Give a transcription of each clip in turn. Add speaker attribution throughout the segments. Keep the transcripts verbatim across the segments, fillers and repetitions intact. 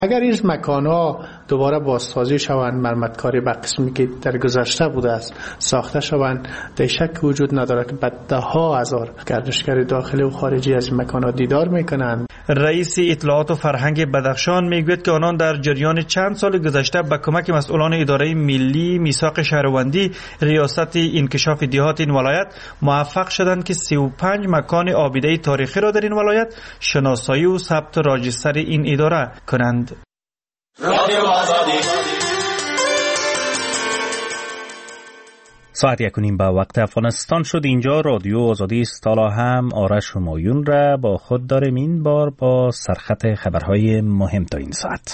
Speaker 1: اگر این مکان‌ها دوباره بازسازی شوند، مرمتکاری به قسمی که در گذشته بوده است ساخته شوند، در شک وجود نداره که ده ها هزار گردشگر داخلی و خارجی از این مکان‌ها دیدار میکنند.
Speaker 2: رئیس اطلاعات و فرهنگ بدخشان میگوید که آنان در جریان چند سال گذشته با کمک مسئولان اداره ملی میثاق شهروندی ریاست انکشاف دیهات این ولایت موفق شدند که سی و پنج مکان آبیده تاریخی را در این ولایت شناسایی و ثبت راجستر این اداره کنند.
Speaker 3: ساعت یک و نیم به وقت افغانستان شد. اینجا رادیو آزادی است. حالا هم آرش همایون را با خود داریم، این بار با سرخط خبرهای مهم تا این ساعت.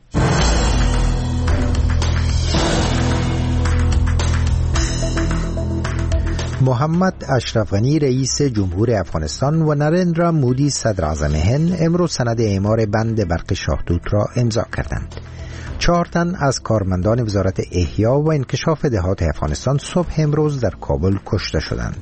Speaker 4: محمد اشرف غنی رئیس جمهور افغانستان و نریندرا مودی صدر اعظم هند امروز سند اعمار بند برق شاهدود را امضا کردند. چهار تن از کارمندان وزارت احیا و انکشاف دهات افغانستان صبح امروز در کابل کشته شدند.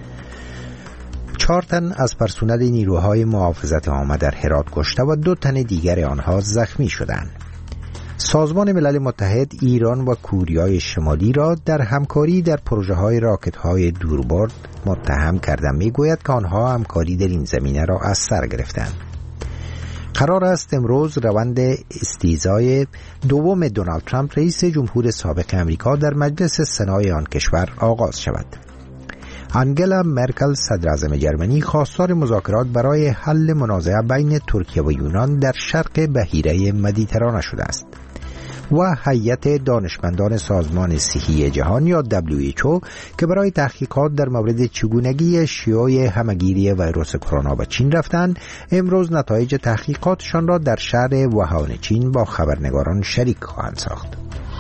Speaker 4: چهار تن از پرسنل نیروهای محافظت عامه در هرات کشته و دو تن دیگر آنها زخمی شدند. سازمان ملل متحد ایران و کوریای شمالی را در همکاری در پروژه‌های راکت‌های دوربرد متهم کرده، می‌گوید که آنها همکاری در این زمینه را از سر گرفتند. قرار است امروز روند استیضای دوم دونالد ترامپ رئیس جمهور سابق امریکا در مجلس سنای آن کشور آغاز شود. آنگلا مرکل صدر اعظم جرمنی خواستار مذاکرات برای حل منازعه بین ترکیه و یونان در شرق بحیره مدیترانه شده است و هیئت دانشمندان سازمان صحی جهان یا دبلیو اچ او که برای تحقیقات در مورد چگونگی شیوع همهگیری ویروس کرونا به چین رفتند، امروز نتایج تحقیقاتشان را در شهر ووهان چین با خبرنگاران شریک خواهند ساخت.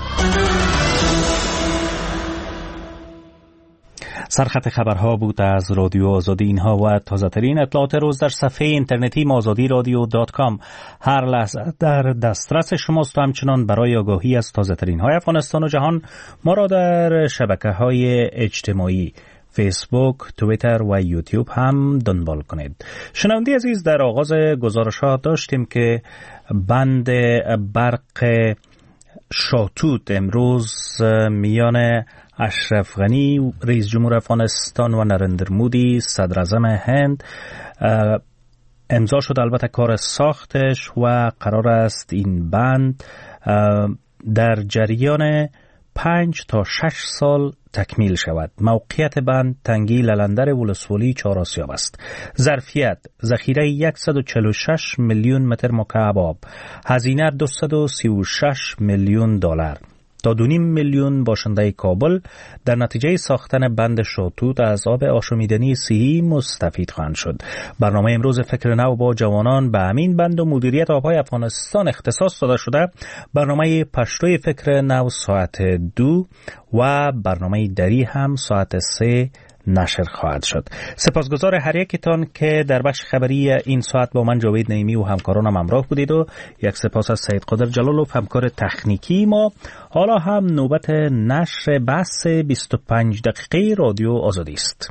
Speaker 3: سرخط خبرها بود از رادیو آزادی. اینها و تازه ترین اطلاعات روز در صفحه اینترنتی آزادی رادیو دات کام هر لحظه در دسترس شماست و همچنان برای آگاهی از تازه ترین های افغانستان و جهان ما را در شبکه های اجتماعی فیسبوک، توییتر و یوتیوب هم دنبال کنید. شنوندی عزیز، در آغاز گزارشات داشتیم که بند برق شاهدود امروز میان اشرف غنی رئیس جمهور افغانستان و نریندرا مودی صدر اعظم هند امضا شد. البته کار ساختش و قرار است این بند در جریان پنج تا شش سال تکمیل شود. موقعیت بند تنگی للندر ولسوالی چهار آسیاب است. ظرفیت ذخیره صد و چهل و شش میلیون متر مکعب آب. هزینه دویست و سی و شش میلیون دلار. تا دو نیم میلیون باشنده کابل در نتیجه ساختن بند شاهدود از آب آشامیدنی صحی مستفید خواهند شد. برنامه امروز فکر نو با جوانان به همین بند و مدیریت آبهای افغانستان اختصاص داده شده. برنامه پشتوی فکر نو ساعت دو و برنامه دری هم ساعت سه نشر خواهد شد. سپاسگزار هر یکتان که در بخش خبری این ساعت با من جاوید نعیمی و همکارانم همراه بودید و یک سپاس از سید قادر جلالوف همکار تکنیکی ما. حالا هم نوبت نشر بحث بیست و پنج دقیقه رادیو آزادی است.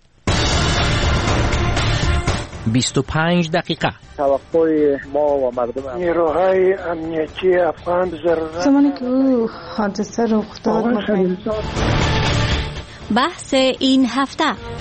Speaker 5: بیست و پنج دقیقه
Speaker 6: توقع ما و مردم
Speaker 7: نیروهای امنیتی افغان ضرورت
Speaker 8: زمانی که او حادثه رخ داد
Speaker 9: بحث این هفته.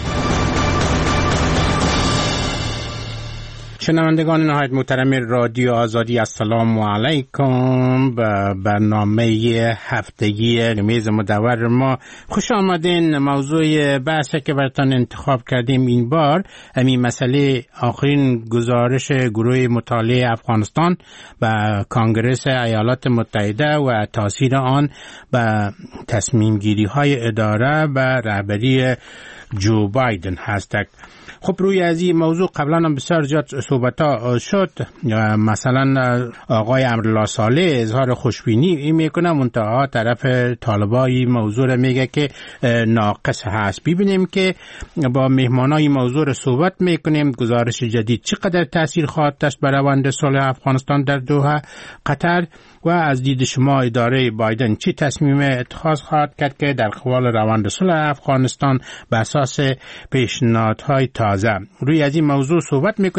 Speaker 10: شنوندگان نهایت محترم رادیو آزادی، السلام علیکم. به برنامه هفتگی میز مدور ما خوش آمدین. موضوع بحثی که براتون انتخاب کردیم این بار همین مسئله آخرین گزارش گروه مطالعه افغانستان به کانگرس ایالات متحده و تاثیر آن به تصمیم گیری های اداره به رهبری جو بایدن هست. خب روی از این موضوع قبلا هم بسیار زیاد صحبت ها شد. مثلا آقای امرالله صالح اظهار خوشبینی میکنه، منتها طرف طالبای موضوع را میگه که ناقص هست. ببینیم که با مهمانای موضوع را صحبت میکنیم. گزارش جدید چقدر تاثیر خواهد داشت بر روند صلح افغانستان در دوحه قطر و از دید شما اداره بایدن چی تصمیم اتخاذ خواهد کرد که در قبال روند صلح افغانستان به اساس پیشنهادهای تازه. روی از این موضوع صحبت میکنیم. فعلا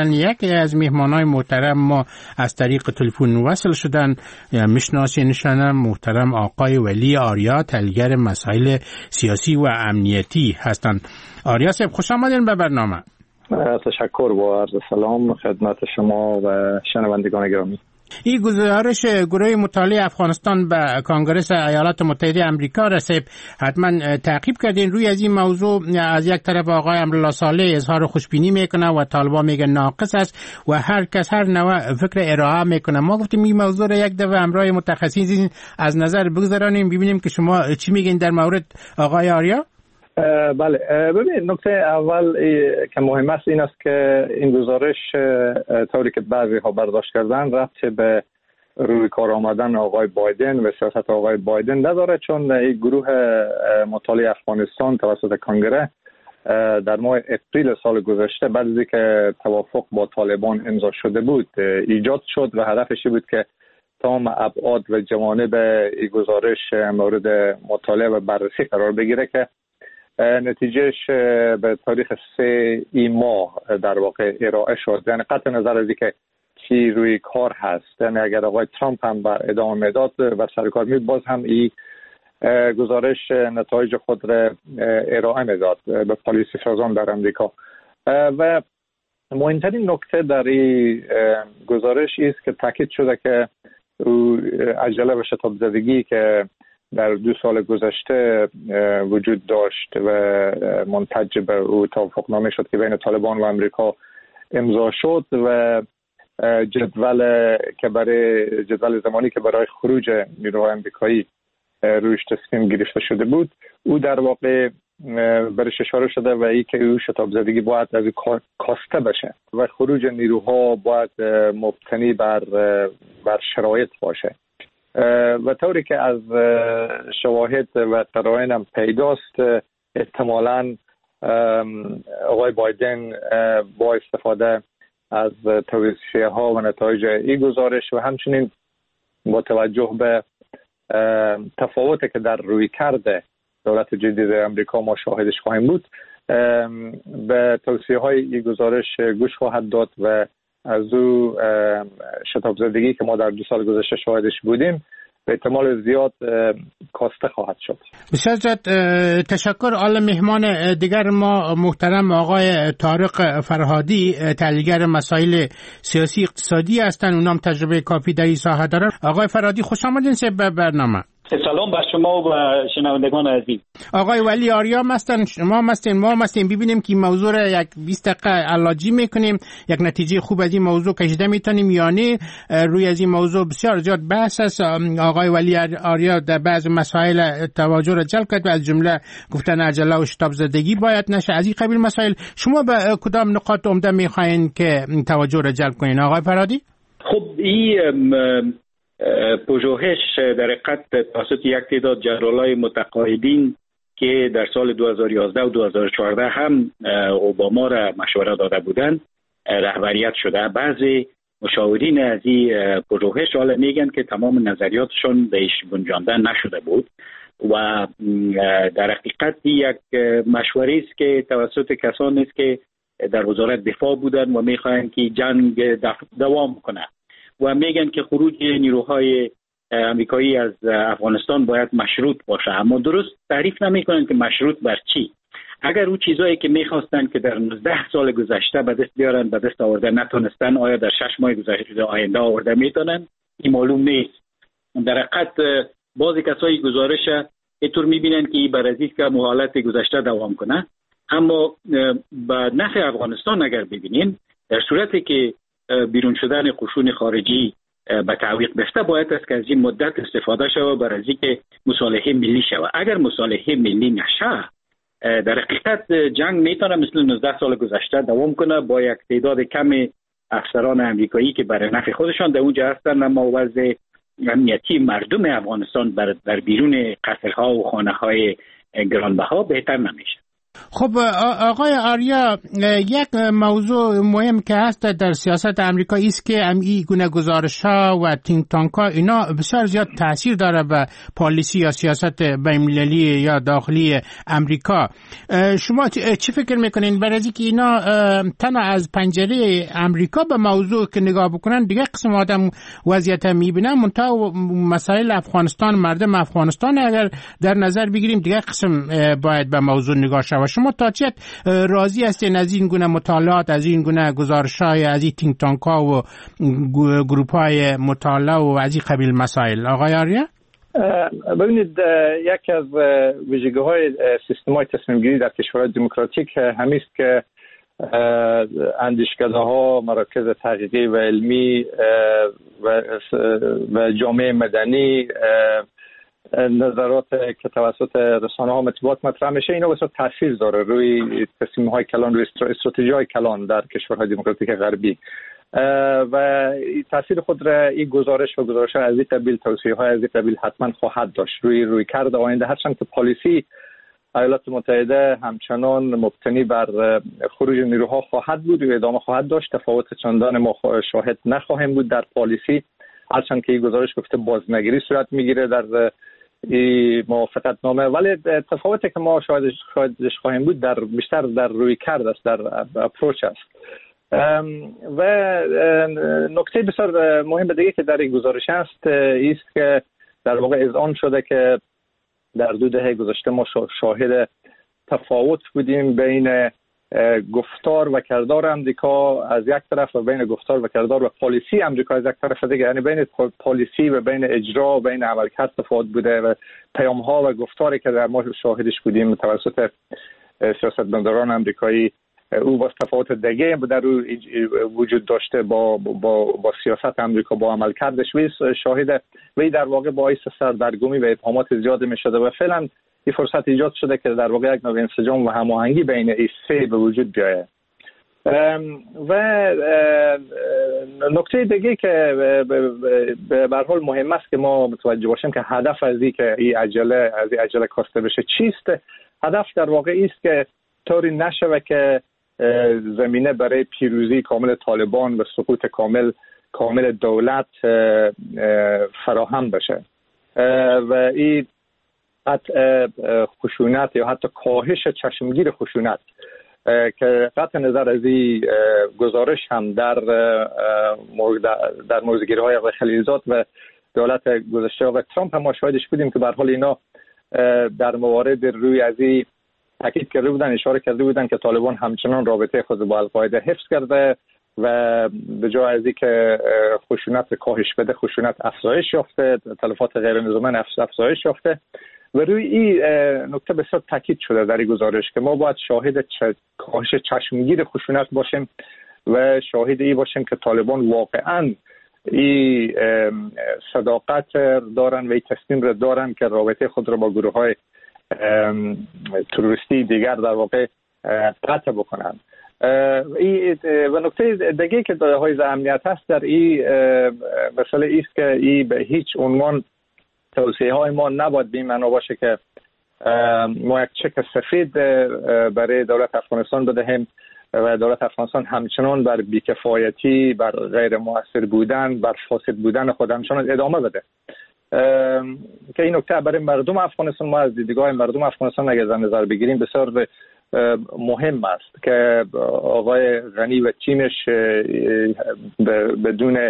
Speaker 10: هستن. یکی از مهمانای محترم ما از طریق تلفن وصل شدن، میشناسینشان، محترم آقای ولی آریا، تحلیلگر مسائل سیاسی و امنیتی هستند. آریا صاحب خوش آمدین به برنامه.
Speaker 6: تشکر و عرض سلام خدمت شما و شنوندگان گرامی.
Speaker 10: این گزارش گروه مطالعه افغانستان به کنگره ایالات متحده آمریکا رسید. حتما تعقیب کردین. روی از این موضوع از یک طرف آقای امرالله صالح اظهار خوشبینی میکنه و طالبان میگن ناقص است و هر کس هر نوع فکر ارائه میکنه. ما گفتیم این موضوع را یک دفعه همراه متخصصین از نظر بگذارانیم، ببینیم که شما چی میگین در مورد آقای آریا.
Speaker 6: بله، ببینید نکته اول که مهم است این است که این گزارش طوری که بعضی ها برداشت کردن ربطی به روی کار آمدن آقای بایدن و سیاست آقای بایدن نداره، چون این گروه مطالعه افغانستان توسط کنگره در ماه اپریل سال گذشته بعد از اینکه توافق با طالبان امضا شده بود ایجاد شد و هدفش بود که تمام ابعاد و جوانب این گزارش مورد مطالعه و بررسی قرار بگیره که نتیجهش به تاریخ سه ای ماه در واقع ارائه شد. یعنی قطع نظر از اینکه چی روی کار هست، یعنی اگر آقای ترامپ هم بر ادامه میداد و سر کار میاد باز هم این گزارش نتایج خود را ارائه میداد به پالیسی سازان در امریکا. و مهمترین نکته در این گزارش است که تاکید شده که عجله و شتاب زدگی که در دو سال گذشته وجود داشت و منتج به او توافقنامه شد که بین طالبان و امریکا امضا شد و جدول که برای جدول زمانی که برای خروج نیروهای امریکایی رویش تصمیم گرفته شده بود، او در واقع برش اشاره شده و ای که او شتاب زدگی باید از کاسته بشه و خروج نیروها باید مبتنی بر بر شرایط باشه. و طوری که از شواهد و قرائن هم پیداست احتمالاً آقای بایدن با استفاده از توصیه ها و نتایج این گزارش و همچنین با توجه به تفاوتی که در روی کرده دولت جدید امریکا ما شاهدش خواهیم بود به توصیه های این گزارش گوش خواهد داد و از او شتاب زدگی که ما در دو سال گذشته شاهدش بودیم به احتمال زیاد کاسته خواهد شد.
Speaker 10: بسیار زیاد تشکر. آل مهمان دیگر ما محترم آقای طارق فرهادی، تحلیلگر مسائل سیاسی اقتصادی هستند. اونام تجربه کافی در این ساحه دارن. آقای فرهادی خوش آمدین به برنامه.
Speaker 11: سلام بر شما و شنوندگان عزیز.
Speaker 10: آقای ولی آریا هستن، شما هستین، ما هستیم. ببینیم که موضوع را یک بیست دقیقه علاجی میکنیم، یک نتیجه خوب از این موضوع کشیده میتونیم یا نه. روی از این موضوع بسیار زیاد بحث است. آقای ولی آریا در بعض مسائل توجه را جلب کرد و از جمله گفتن عجله و شتاب زدگی باید نشه. از این قبیل مسائل شما به کدام نقاط عمده میخواین که توجه را جلب کنین آقای فرهادی؟
Speaker 11: خب این پژوهش در حقیقت توسط یک تعداد جنرالای متقاعدین که در سال دو هزار و یازده و دو هزار و چهارده هم اوباما را مشوره داده بودند رهبریت شده. بعضی مشاورین از این پژوهش حالا میگن که تمام نظریاتشون بهش گنجانده نشده بود و در حقیقت یک مشوره است که توسط کسانی است که در وزارت دفاع بودن و میخواهند که جنگ دوام کنه و میگن که خروج نیروهای امریکایی از افغانستان باید مشروط باشه، اما درست تعریف نمیکنن که مشروط بر چی. اگر او چیزایی که میخواستن که در نوزده سال گذشته به دست بیارن به دست آورده نتونستن، آیا در شش ماه گذشته آینده آورده میتونن؟ این معلوم نیست. در حقیقت بعضی کسایی گزارش اینطور میبینن که بر از اینکه حالت گذشته دوام کنه، اما به نفع افغانستان اگر ببینیم در صورتی که بیرون شدن قشون خارجی به تعویق بسته باید است که از این مدت استفاده شود برای اینکه مصالحه ملی شود. اگر مصالحه ملی نشه در حقیقت جنگ میتونه مثل نوزده سال گذشته دوام کنه با یک تعداد کم افسران امریکایی که برای نفع خودشان در اونجا هستند، اما وضع امنیتی مردم افغانستان بر در بیرون قصرها و خانه‌های گرانبها بهتر نمیشه.
Speaker 10: خب آقای آریا، یک موضوع مهم که هست در سیاست امریکا است که این گونه گزارش‌ها و تینک تانک‌ها اینا بسیار زیاد تاثیر داره به پالیسی یا سیاست بین‌المللی یا داخلی امریکا. شما چی فکر میکنین برای اینکه اینا تنها از پنجره امریکا به موضوع که نگاه بکنن دیگه قسم آدم وضعیت میبینن، منتها مسائل افغانستان، مردم افغانستان اگر در نظر بگیریم دیگه قسم باید به موضوع نگاه شود. شما تا چه راضی هستین از این گونه مطالعات، از این گونه گزارش‌های از این تینک تانک‌ها و گروپ‌های مطالعه و از این قبیل مسائل؟ آقای آریا؟
Speaker 6: ببینید، یکی از ویژگی‌های سیستم‌های تصمیم‌گیری در کشورهای دموکراتیک همین است که اندیشکده‌ها، مراکز تحقیقی و علمی و جامعه مدنی، نظرات که توسط رسانه‌ها مطبوعات مطرح میشه، اینا بسیار تاثیر داره روی تصمیم‌های کلان، روی استراتژی‌های کلان در کشورهای دموکراتیک غربی و تاثیر خود را این گزارش و گزارش از این قبیل، توصیه‌های از این قبیل حتما خواهد داشت روی روی کرد آینده، هرچند که پالیسی ایالات متحده همچنان مبتنی بر خروج نیروها خواهد بود و ادامه خواهد داشت. تفاوت چندان ما شاهد نخواهیم بود در پالیسی، هرچند که این گزارش گفته بازنگری صورت میگیره در این موافقت نامه، ولی تفاوتی که ما شاهدش خواهیم بود در بیشتر در روی کرد است، در اپروچ است. و نکته بسیار مهم دیگه که در این گزارش است است که در واقع اذعان شده که در دو دهه گذشته ما شاهد تفاوت بودیم بین گفتار و کردار امریکا از یک طرف و بین گفتار و کردار و پالیسی امریکا از یک طرف دیگه، یعنی بین پالیسی و بین اجرا و بین عملکرد تفاوت بوده و پیام‌ها و گفتاری که در ما شاهدش بودیم توسط سیاستمداران امریکایی او با تفاوت دیگه در وجود داشته با با با سیاست امریکا، با عملکردش. و شاهد و در واقع باعث سردرگمی و ابهامات زیاد می‌شده و فعلا این فرصت ایجاد شده که در واقع یک نوع انسجام و هماهنگی بین این سه به وجود بیاید. و نکته دیگه که به هر حال مهم است که ما متوجه باشیم که هدف از این که این عجله از این عجله کاسته بشه چیست؟ هدف در واقع است که طوری نشود که زمینه برای پیروزی کامل طالبان و سقوط کامل کامل دولت فراهم بشه و این قطع خشونت یا حتی کاهش چشمگیر خشونت که قطع نظر از این گزارش هم در در موضوعگیری‌های آقای خلیلزاد و دولت گذشته آقای ترامپ هم ما شاهدش بودیم که به هر حال اینا در موارد روی از این تاکید کرده بودن، اشاره کرده بودن که طالبان همچنان رابطه خود با القاعده حفظ کرده و به جای از اینکه خشونت کاهش بده، خشونت افزایش یافته، تلفات غیر نظامی افزایش یافته. و روی این نکته بسیار تاکید شده در این گزارش که ما باید شاهد کاهش چشمگیر خشونت باشیم و شاهد این باشیم که طالبان واقعاً این صداقت دارن و این تصمیم را دارن که رابطه خود را با گروه‌های تروریستی دیگر در واقع قطع بکنن. و نکته دیگه که های اهمیت هست در این مسئله ایست که این به هیچ عنوان توصیه های ما نباید به این معنا باشه که ما یک چک سفید برای دولت افغانستان بدهیم و دولت افغانستان همچنان بر بیکفایتی، بر غیر مؤثر بودن، بر فاسد بودن خود همچنان ادامه بده. که این نکته برای مردم افغانستان، ما از دیدگاه مردم افغانستان اگر در نظر بگیریم بسیار مهم است که آقای غنی و تیمش بدون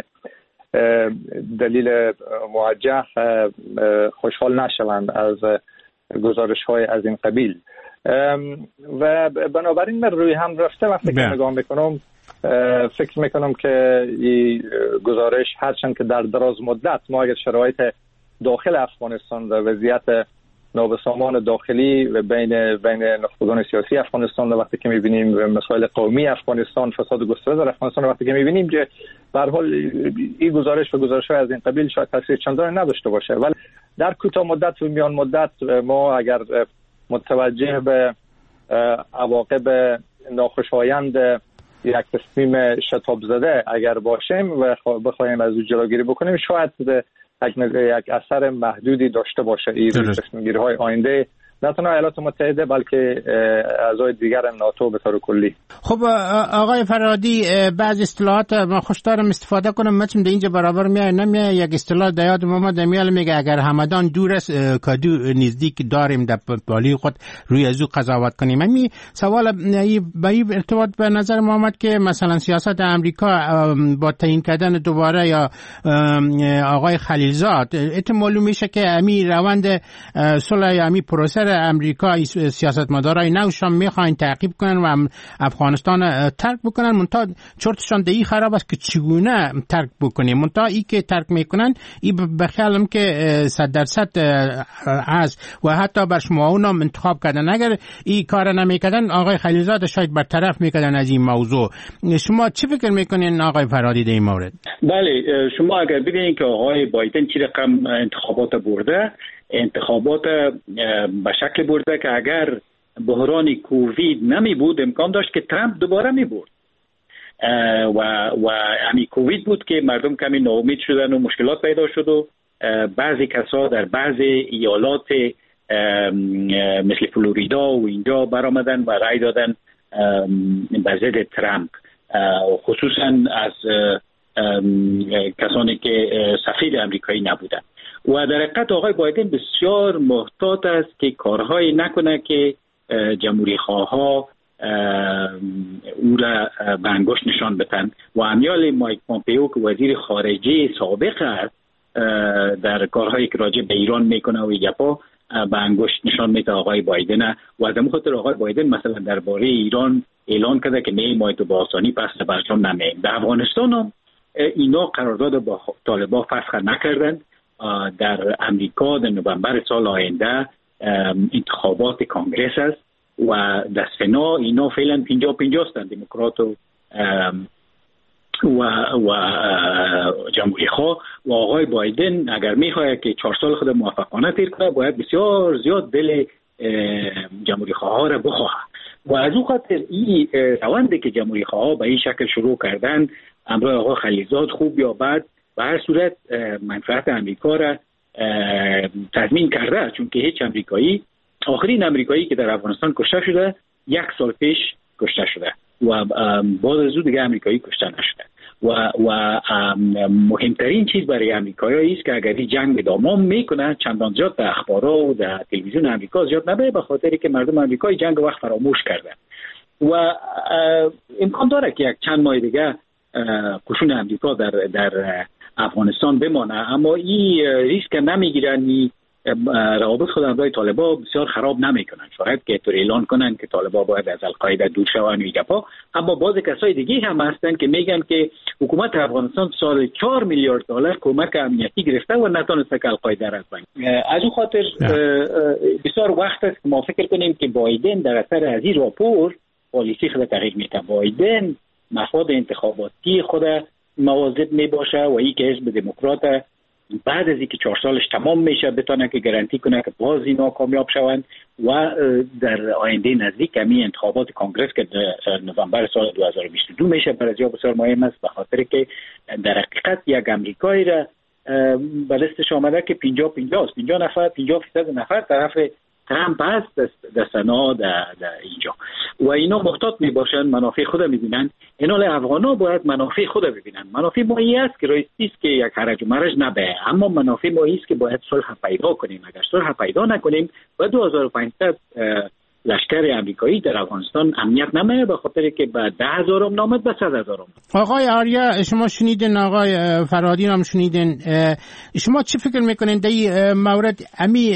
Speaker 6: دلیل موجه خوشحال نشوند از گزارش های از این قبیل. و بنابراین من روی هم رفته وقتی که نگاه میکنم فکر میکنم که این گزارش هرچند که در دراز مدت ما اگر شرایط داخل افغانستان و وضعیت نابسامان داخلی و بین بین نخبگان سیاسی افغانستان وقتی که می‌بینیم مسائل قومی افغانستان، فساد گسترده در افغانستان وقتی که می‌بینیم که به هر حال این گزارش و گزارش‌های از این قبیل شاید تاثیر چندانی نداشته باشه، ولی در کوتاه مدت و میان مدت ما اگر متوجه به عواقب ناخوشایند یک تصمیم شتاب زده اگر باشیم و بخوایم از اون جلوگیری بکنیم شاید یک اثر محدودی داشته باشه این تصمیم‌گیری‌های آینده نه تنها ایالات متحده بلکه اعضای دیگر ناتو به طور کلی.
Speaker 10: خب آقای فرهادی، بعض اصطلاحات ما خوش دارم استفاده کنم، مثلا در اینجا برابر میای نمیای. یک اصطلاح در یاد محمد امیال میگه اگر همدان دور است کدو نزدیک داریم در بالی خود روی ازو قضاوت کنیم. همین سوال به این ارتباط به نظر محمد که مثلا سیاست امریکا با تعیین کردن دوباره یا آقای خلیلزاد ات معلوم میشه که امی روند صلح یا امی پروسه امریکا سیاستمدارای نوشان میخواین تعقیب کنن و افغانستان ترک بکنن، منتها چرتشان دهی خراب است که چگونه ترک بکنیم. منتها ای که ترک میکنن ای بخیالم که صد درصد از و حتی بر شما اونم انتخاب کردن. اگر ای کار نمیکردن آقای خلیلزاد شاید برطرف میکردن از این موضوع. شما چی فکر میکنین آقای فرهادی در این مورد؟
Speaker 11: بله، شما اگر ببینید که آقای بایدن چی رقم انتخابات برده، انتخابات به شکل برده که اگر بحران کووید نمی بود امکان داشت که ترامپ دوباره می برد و و همین کووید بود که مردم کمی ناامید شدن و مشکلات پیدا شد و بعضی کسا در بعضی ایالات مثل فلوریدا و اینجا برآمدن و رای دادن به ضد ترامپ، خصوصا از کسانی که سفیر امریکایی نبودن. و در حقیقت آقای بایدن بسیار محتاط است که کارهایی نکنه که جمهوری خواها او را به انگشت نشان بدن. و امیال مایک پومپئو که وزیر خارجه سابق است در کارهایی که راجع به ایران میکنه و یپا به انگشت نشان میده آقای بایدن. و از همون خاطر آقای بایدن مثلا درباره ایران اعلان کرده که نه ما تو با آسانی پس برجام نمیم. در افغانستان هم اینا قرارداد با طالبان فسخ نکردند. در امریکا در نوامبر سال آینده انتخابات کانگرس است و در سنا اینا فعلا پنجاه پنجاه هستند، دموکرات و و, و جمهوری خواه. و آقای بایدن اگر میخواد که چهار سال خود موفقانه تیر کنه باید بسیار زیاد دل جمهوری خواه را بخواه. و از اون خاطر این روندی که جمهوری خواه به این شکل شروع کردن امروز آقای خلیلزاد خوب یا بد به هر صورت منفعت امریکا را تضمین کرده، چون که هیچ امریکایی، آخرین امریکایی که در افغانستان کشته شده یک سال پیش کشته شده و بعد از اون دیگه امریکایی کشته نشده. و و مهمترین چیز برای امریکایی است که اگر این جنگ ادامه میکنه چندان زیاد در اخبارها و در تلویزیون امریکا زیاد نبره، به خاطری که مردم امریکایی جنگ وقت فراموش کردن و امکان داره که یک چند ماه دیگه قشون امریکا در در افغانستان بمانه. اما این ریسک نمیگیرن، روابط خود همراه طالبان بسیار خراب نمیکنن. شاید که طور اعلان کنن که طالبان باید از القاعده دور شوند و ایگپا، اما بعضی کسای دیگه هم هستن که میگن که حکومت افغانستان سال چهار میلیارد دلار کمک امنیتی گرفته و نتونسته که القاعده را از بین. از اون خاطر بسیار وقت است که ما فکر کنیم که بایدن در اثر از این راپور پالیسی خود تغییر میده. بایدن مفاد انتخاباتی خود مواظب میباشه و این که حزب دموکرات بعد از اینکه چهار سالش تمام میشه بتونه که گارانتی کنه که باز اینا کامیاب شوند و در آینده نزدیک همین انتخابات کانگرس که در نوامبر سال دو هزار و بیست و دو میشه برای بسیار مهم است، به خاطر که در حقیقت یک امریکایی را به دستش آمده که پنجاه پنجاه است، پنجاه نفر پنجاه فیصد نفر طرف ترامپ هست در سنا در اینجا و اینا محتاط می باشن، منافع خود میبینن. اینا افغانا باید منافع خود ببینن. منافع ما این است که راستی است که یک حرج و مرج نبه، اما منافع ما است که باید صلح پیدا کنیم. اگر صلح پیدا نکنیم و دو هزار و پانصد لشکر امریکایی در افغانستان امنیت نمیه، به خاطر که به ده هزارم نامد به صد هزارم.
Speaker 10: آقای آریا شما شنیدین، آقای فرهادی هم شنیدین، شما چی فکر میکنین در این مورد؟ امی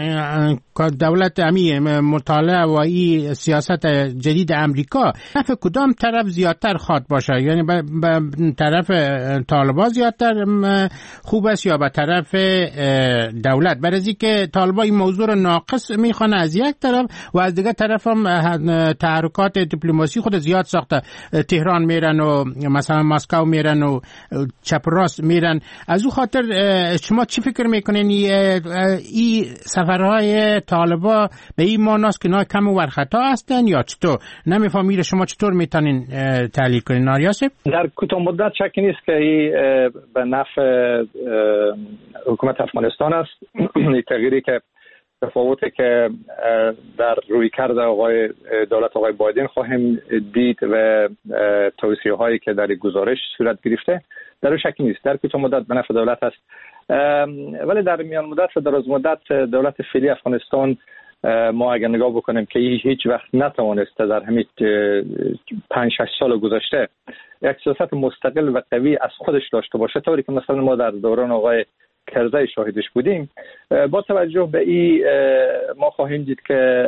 Speaker 10: دولت امی مطالعه و این سیاست جدید امریکا طرف کدام طرف زیادتر خواد باشه؟ یعنی به طرف طالبان زیادتر خوب است یا به طرف دولت؟ برای که طالبان این موضوع رو ناقص میخوانه از یک طرف و از دیگه طرف هم تحرکات دیپلماسی خود زیاد ساخته، تهران میرن و مثلا مسکو میرن و چپ راست میرن. از او خاطر شما چی فکر میکنین این سفرهای طالبا به این معناست که اینا کم و ورخطا هستن یا چطور؟ نمیفهمید شما چطور میتونین تحلیل کنین آریاسه؟
Speaker 6: در کوتاه مدت شکی نیست که این به نفع حکومت افغانستان است. تغییری که تفاوتی که در رویکرد آقای دولت آقای بایدن خواهیم دید و توصیه هایی که در گزارش صورت گرفته در شکی نیست، در کوتاه مدت به نفع دولت است. ولی در میان مدت و دراز مدت دولت فعلی افغانستان ما اگر نگاه بکنیم که هیچ وقت نتوانسته در همین پنج شش سال گذشته یک سیاست مستقل و قوی از خودش داشته باشه، طوری که مثلا ما در دوران آقای کرزی شاهدش بودیم. با توجه به این ما خواهیم دید که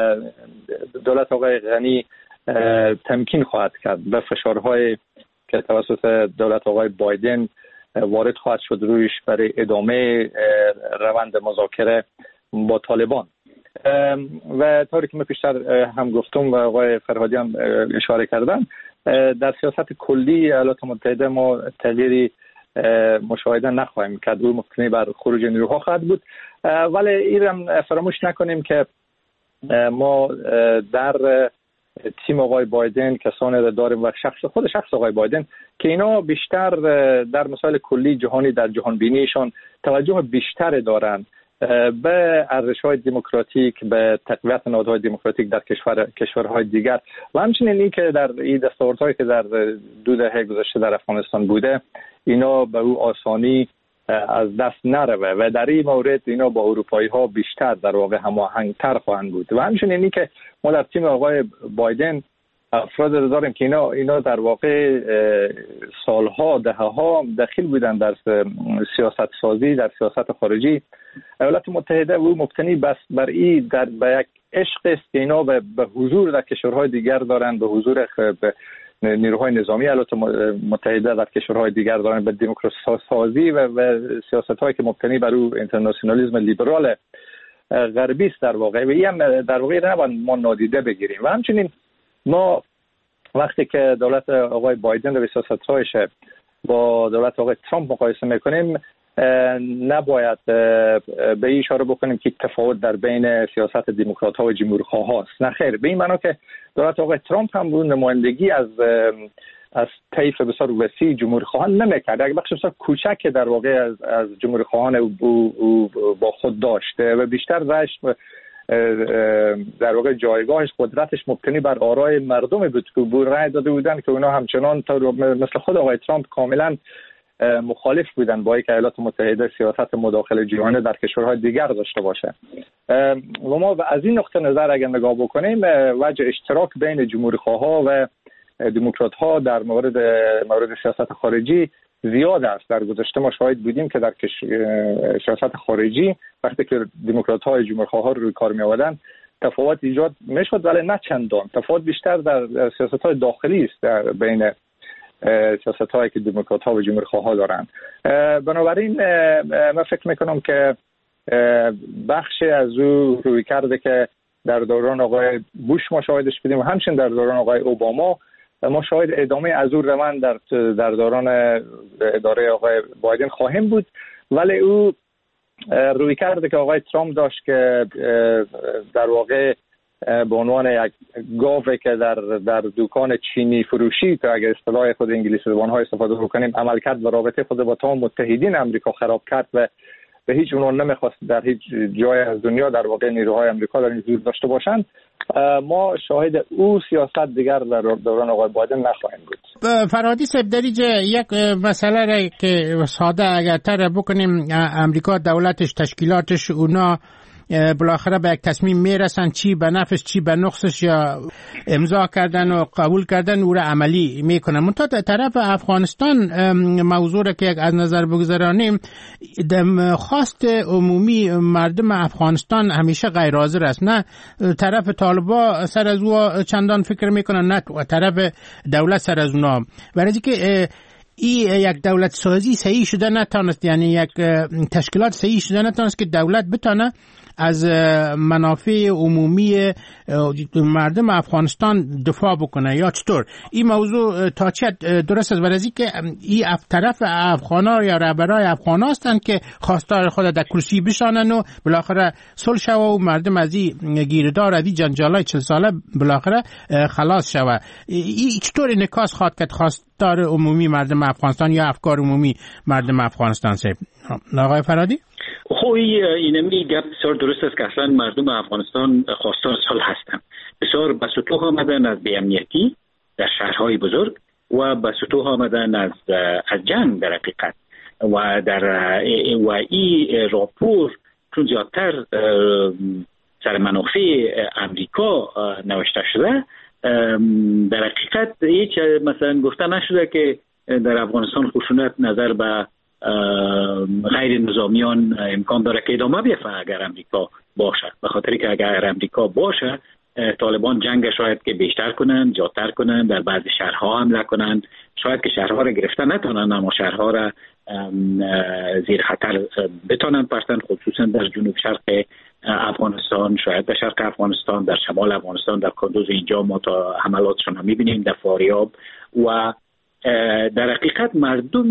Speaker 6: دولت آقای غنی تمکین خواهد کرد به فشارهای که توسط دولت آقای بایدن وارد خواهد شد رویش برای ادامه روند مذاکره با طالبان. و طوری که من پیشتر هم گفتم و آقای فرهادی هم اشاره کردن، در سیاست کلی ایالات متحده ما تغییری مشاهده نخواهیم کرد، او مبتنی بر خروج نیروها خواهد بود. ولی این فراموش نکنیم که ما در تیم آقای بایدن کسانی داریم و شخص خود شخص آقای بایدن که اینا بیشتر در مسائل کلی جهانی در جهان بینیشان توجه بیشتر دارند به ارزش‌های دموکراتیک، به تقویت نهادهای دموکراتیک در کشور کشورهای دیگر و همچنین این که در این دستاوردهایی که در دو دهه گذشته در افغانستان بوده اینا به او آسانی از دست نروه و در این مورد اینا با اروپایی ها بیشتر در واقع هماهنگ‌تر خواهند بود. و همچنین این که ما در تیم آقای بایدن افراد داریم که اینا اینا در واقع سالها دهه‌ها دخیل بودن در سیاست سازی، در سیاست خارجی ایالات متحده و مبتنی بس بر این در به یک عشق است که اینا به, به حضور در کشورهای دیگر دارن، به حضور به نیروهای نظامی ایالات متحده در کشورهای دیگر دارن، به دموکراسی سازی و, و سیاست‌هایی که مبتنی بر او اینترنشنالیسم لیبرال غربی است در واقع. و این در واقع نباید ما نادیده بگیریم. و همچنین ما وقتی که دولت آقای بایدن و سیاست‌هایش با دولت آقای ترامپ مقایسه میکنیم نباید به این اشاره بکنیم که تفاوت در بین سیاست دموکرات‌ها و جمهوری‌خواها است. نه خیر، به این معنا که دولت آقای ترامپ هم بود نمایندگی از از طیف بسیار وسیع جمهوری‌خواهان نمی‌کرد. یک بخش بسیار کوچک در واقع از از جمهوری‌خواهان او با خود داشته و بیشتر رشت در واقع جایگاهش قدرتش مبتنی بر آرای مردم بود که بود رأی داده بودن که اونا همچنان مثل خود آقای ترامپ کاملا مخالف بودن با اینکه ایالات متحده سیاست مداخله جهانی در کشورهای دیگر داشته باشه. و ما از این نقطه نظر اگر نگاه بکنیم وجه اشتراک بین جمهوری‌خواها و دموکرات‌ها در مورد مورد سیاست خارجی زیاد است. در گذشته ما شاهد بودیم که در سیاست خارجی وقتی که دموکرات‌ها جمهوری‌خواها روی کار می‌آوردن تفاوت ایجاد می‌شد، ولی نه چندان. تفاوت بیشتر در سیاست‌های داخلی است در بین سیاست‌هایی که دموکرات‌ها و جمهوری‌خواها دارن. بنابراین من فکر می‌کنم که بخشی از او روی کرده که در دوران آقای بوش ما شاهدش بودیم و همچنین در دوران آقای اوباما ما شاهد ادامه از او روند در در دوران اداره آقای بایدن خواهیم بود. ولی او روی کرده که آقای ترامپ داشت که در واقع به عنوان یک گاوی که در در دکان چینی فروشی تا اگر اصطلاح خود انگلیسی زبان‌ها استفاده بکنیم عملکرد و رابطه خود با تمام متحدین آمریکا خراب کرد و به هیچ عنوان نمیخواست در هیچ جای از دنیا در واقع نیروهای آمریکا در این حضور داشته باشند. ما شاهد او سیاست دیگر در دوران آقای بایدن نخواهیم بود.
Speaker 10: فرهادی صاحب در اینجا یک مسئله را که ساده اگر تر بکنیم، آمریکا دولتش تشکیلاتش اونا بالاخره به یک تصمیم میرسن چی به نفعش چی به نقصش یا امضا کردن و قبول کردن او را عملی میکنن. منتها در طرف افغانستان موضوع را که از نظر بگذارانیم خواست عمومی مردم افغانستان همیشه غیر حاضر است. نه طرف طالبا سر از او چندان فکر میکنن نه طرف دولت سر از اونا، برای اینکه این یک دولت سازی صحیح شده نتانست، یعنی یک تشکیلات صحیح شده نتانست که دولت بتانه از منافع عمومی مردم افغانستان دفاع بکنه یا چطور. این موضوع تا چه درست است؟ برای که این طرف افغانا یا رهبرای افغانا هستند که خواستار خود در کرسی بشانن و بالاخره صلح شوه و مردم از این گیردار از این جنجالای چل ساله بالاخره خلاص شوه. این چطور انعکاس خواهد کرد خواستار عمومی مردم افغانستان یا افکار عمومی مردم افغانستان؟ صاحب آقای فرهادی؟
Speaker 11: خب خوی اینمی گپ بسیار درست است که اصلا مردم افغانستان خواستار صلح هستند. بسیار به سطوح آمدن از بی‌امنیتی در شهرهای بزرگ و به سطوح آمدن از از جنگ در حقیقت و در و این راپور چون زیادتر سر منافع امریکا نوشته شده، در حقیقت هیچ مثلا گفته نشده که در افغانستان خشونت نظر به غیر نظامیان امکان داره که ادامه بیفته اگر امریکا باشه، به خاطری که اگر امریکا باشه طالبان جنگ شاید که بیشتر کنن، زیادتر کنن، در بعضی شهرها حمله کنن، شاید که شهرها را گرفته نتونن اما شهرها را زیر خطر بتونن پرتن، خصوصا در جنوب شرق افغانستان، شاید در شرق افغانستان، در شمال افغانستان، در کندوز اینجا ما تا حملاتشون هم میبینیم، در فاریاب. و در حقیقت مردم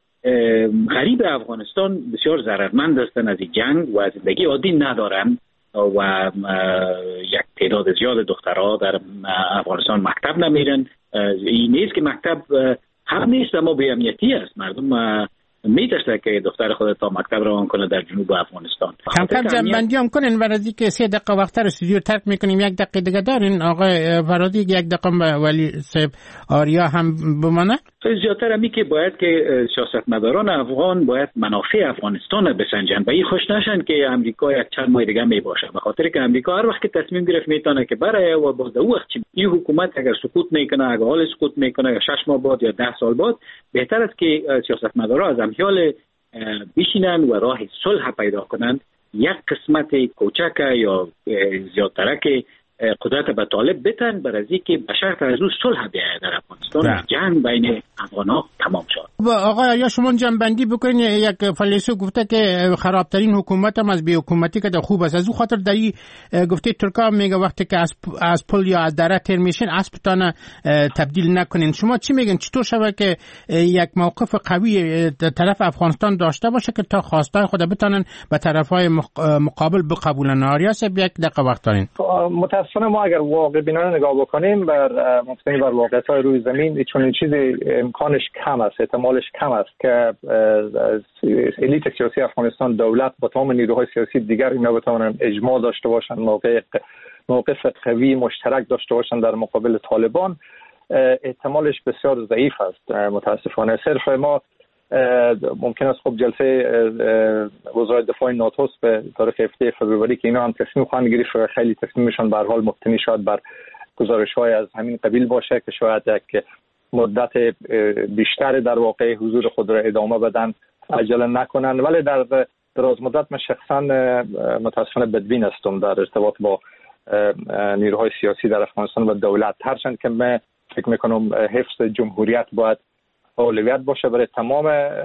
Speaker 11: غریب افغانستان بسیار ضررمند هستند از این جنگ و زندگی عادی ندارن و یک تعداد زیاد دخترها در افغانستان مکتب نمیرن. این نیست که مکتب هم نیست اما بی‌امنیتی است، مردم میترسه که دختر خود تا مکتب روان کنه در جنوب افغانستان.
Speaker 10: کم کم جنبندی هم کنین ورازی که سه دقیقه وقت استودیو ترک میکنیم، یک دقیقه دیگه دارین آقای فرادی، یک دقیقه ولی صاحب آریا هم بمانه.
Speaker 11: زیادتر همی که باید که سیاستمداران افغان باید منافع افغانستان بسنجن و این خوش نشن که امریکا یک چند ماه دیگه می باشه، به خاطر که امریکا هر وقت که تصمیم گرفت میتونه که برای و باز او وقت این حکومت اگر سقوط میکنه، اگر حال سقوط میکنه یا شش ماه بعد یا ده سال بعد، بهتر است که سیاستمداران از امثال بشینن و راه صلح پیدا کنن. یک قسمت کوچک یا زیادتر که قدرت به طالب بتن بر از اینکه به شرط از او صلح بیاید در افغانستان، جنگ بین افغان‌ها تمام شد.
Speaker 10: آقا یا شما جنبندی بکنین، یک فیلسوف گفته که خرابترین حکومت هم از بی حکومتی که خوب است، از او خاطر در این گفته ترکا میگه وقتی که از از پل یا از دره تیر میشین اسبتان تبدیل نکنین. شما چی میگین چطور شود که یک موقف قوی طرف افغانستان داشته باشه که تا خواستای خود بتونن به طرفهای مقابل بقبولن؟ آریا صاحب یک دقیقه وقت دارین.
Speaker 6: متاسفانه ما اگر واقع بینانه نگاه بکنیم بر مبتنی بر واقعیت‌های روی زمین، چون این چیزی امکانش کم است، احتمالش کم است که الیت سیاسی افغانستان، دولت با تمام نیروهای سیاسی دیگر اینا بتوانند اجماع داشته باشند، موقع موقف قوی مشترک داشته باشند در مقابل طالبان. احتمالش بسیار ضعیف است متاسفانه. صرف ما ممکن است خب جلسه وزارت دفاع ناتو به تاریخ هفده فوریه که اینا هم تصمیم خواهند گرفت، خیلی تصمیمشان به هر حال مبتنی شاید بر گزارش‌های از همین قبیل باشه که شاید یک مدت بیشتر در واقع حضور خود را ادامه بدن، عجله نکنن. ولی در دراز مدت من شخصا متاسفانه بدبین هستم در ارتباط با نیروهای سیاسی در افغانستان و دولت، هرچند که من فکر میکنم حفظ جمهوریت باید اولویت باشه برای تمام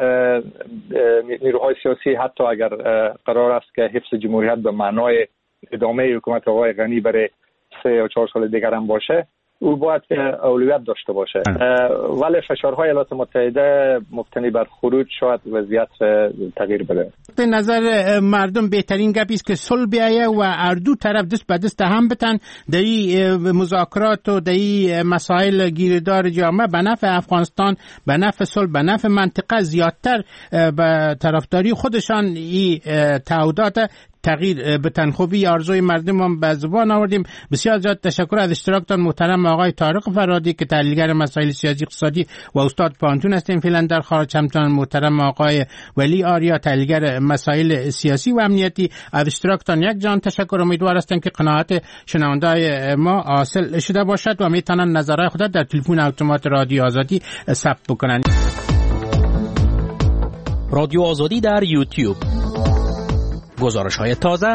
Speaker 6: نیروهای سیاسی، حتی اگر قرار است که حفظ جمهوریت به معنای ادامه حکومت آقای غنی برای سه یا چهار سال دیگر هم باشه، او باید که اولویت داشته باشه. ولی فشارهای ایالات متحده مبتنی بر خروج شاید وضعیت تغییر بده.
Speaker 10: به نظر مردم بهترین گپی است که صلح بیاید و هر دو طرف دست به دست هم بتن در این مذاکرات و در این مسائل گیردار جامعه به نفع افغانستان، به نفع صلح، به نفع منطقه زیادتر به طرفداری خودشان این تعهدات تغییر بتن. خوبی آرزوی مردم هم به زبان آوردیم. بسیار زیاد تشکر از اشتراکتان محترم آقای طارق فرادی که تحلیلگر مسائل سیاسی اقتصادی و استاد پانتون هستین فعلا در خارج، همچنان محترم آقای ولی آریا تحلیلگر مسائل سیاسی و امنیتی. از اشتراکتان یک جان تشکر. امیدوار هستم که قناعت شنونده‌های ما حاصل شده باشد و میتونن نظرهای خود در تلفن اتومات رادیو آزادی ثبت بکنن.
Speaker 5: رادیو آزادی در یوتیوب، گزارش های تازه،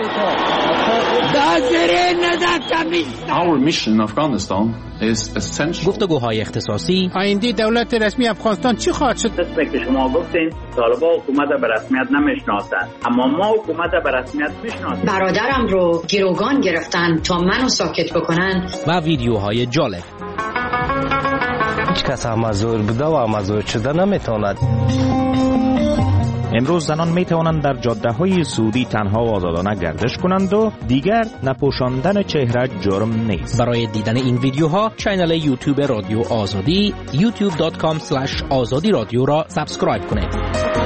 Speaker 12: Our mission in Afghanistan is essential.
Speaker 5: گفتگوهای اختصاصی.
Speaker 10: آینده دولت رسمی افغانستان چی خواهد شد؟
Speaker 13: مثل که شما گفتین طالبان حکومت به رسمیت نمیشناسند، اما ما حکومت به رسمیت میشناسیم.
Speaker 14: برادرم رو گروگان گرفتن تا منو ساکت بکنن.
Speaker 5: و ویدیوهای جالب.
Speaker 15: هیچ کس امازور بوده و امازور شده نمیتواند.
Speaker 3: امروز زنان می توانند در جاده های سعودی تنها و آزادانه گردش کنند و دیگر نپوشاندن چهره جرم نیست.
Speaker 5: برای دیدن این ویدیوها کانال یوتیوب رادیو آزادی یوتیوب دات کام اسلش آزادی رادیو را سابسکرایب کنید.